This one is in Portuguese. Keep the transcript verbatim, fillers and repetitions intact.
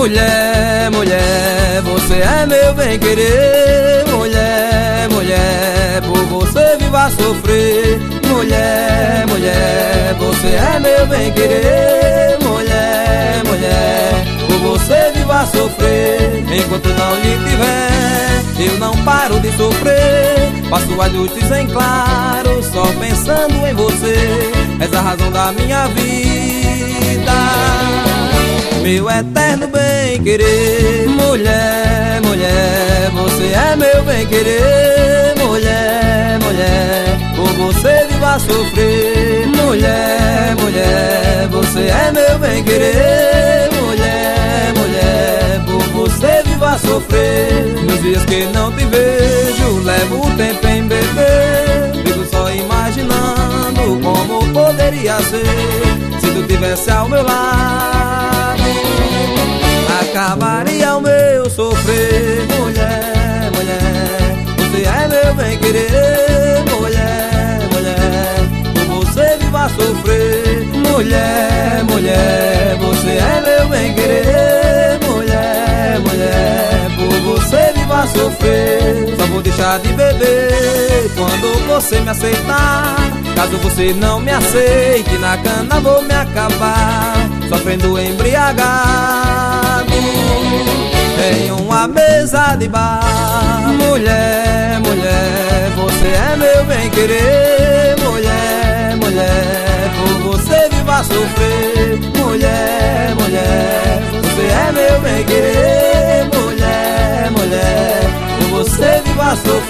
Mulher, mulher, você é meu bem-querer. Mulher, mulher, por você vivo a sofrer. Mulher, mulher, você é meu bem-querer. Mulher, mulher, por você vivo a sofrer. Enquanto não lhe tiver, eu não paro de sofrer. Passo as noites em claro, só pensando em você. És a razão da minha vida, meu eterno bem-querer. Mulher, mulher, você é meu bem-querer. Mulher, mulher, por você vivo a sofrer. Mulher, mulher, você é meu bem-querer. Mulher, mulher, por você vivo a sofrer. Nos dias que não te vejo, levo o tempo em beber. Fico só imaginando como poderia ser se tu tivesse ao meu lado. Acabaria o meu sofrer. Mulher, mulher, você é meu bem-querer. Mulher, mulher, por você vivo a sofrer. Mulher, mulher, você é meu bem-querer. Mulher, mulher, por você vivo a sofrer. Só vou deixar de beber quando você me aceitar. Caso você não me aceite, na cana vou me acabar, sofrendo embriagado em uma mesa de bar. Mulher, mulher, você é meu bem-querer. Mulher, mulher, por você vivo a sofrer. Mulher, mulher, você é meu bem-querer. Mulher, mulher, por você vivo a sofrer.